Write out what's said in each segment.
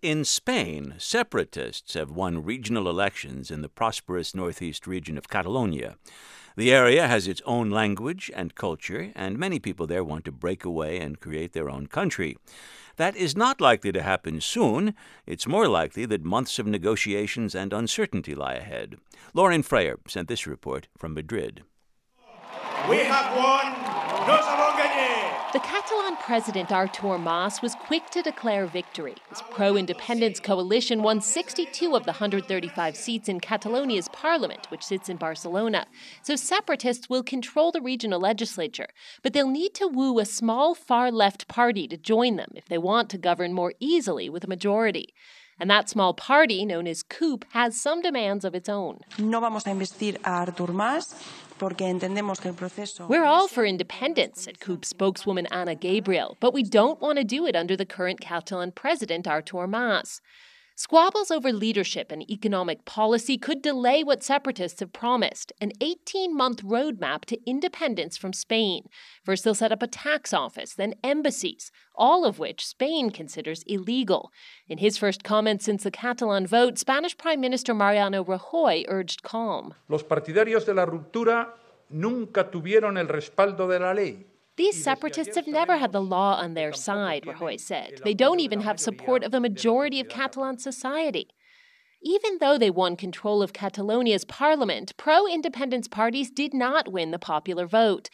In Spain, separatists have won regional elections in the prosperous northeast region of Catalonia. The area has its own language and culture, and many people there want to break away and create their own country. That is not likely to happen soon. It's more likely that months of negotiations and uncertainty lie ahead. Lauren Freyer sent this report from Madrid. We have won! Nos avons gagné! The Catalan president Artur Mas was quick to declare victory. His pro-independence coalition won 62 of the 135 seats in Catalonia's parliament, which sits in Barcelona. So separatists will control the regional legislature, but they'll need to woo a small far-left party to join them if they want to govern more easily with a majority. And that small party, known as CUP, has some demands of its own. No vamos a investir a Artur Mas porque entendemos que el proceso... We're all for independence, said CUP spokeswoman Ana Gabriel, but we don't want to do it under the current Catalan president, Artur Mas. Squabbles over leadership and economic policy could delay what separatists have promised, an 18-month roadmap to independence from Spain. First, they'll set up a tax office, then embassies, all of which Spain considers illegal. In his first comments since the Catalan vote, Spanish Prime Minister Mariano Rajoy urged calm. Los partidarios de la ruptura nunca tuvieron el respaldo de la ley. These separatists have never had the law on their side, Rajoy said. They don't even have support of a majority of Catalan society. Even though they won control of Catalonia's parliament, pro-independence parties did not win the popular vote.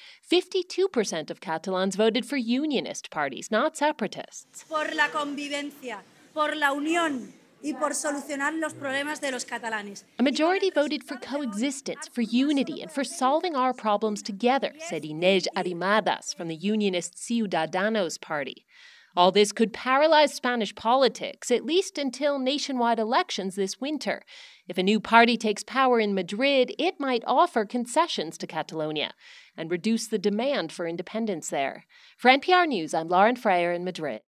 52% of Catalans voted for unionist parties, not separatists. Por la convivencia, por la unión. Y por solucionar los problemas de los catalanes. A majority voted for coexistence, for unity, and for solving our problems together, said Inés Arrimadas from the unionist Ciudadanos party. All this could paralyze Spanish politics, at least until nationwide elections this winter. If a new party takes power in Madrid, it might offer concessions to Catalonia and reduce the demand for independence there. For NPR News, I'm Lauren Freyer in Madrid.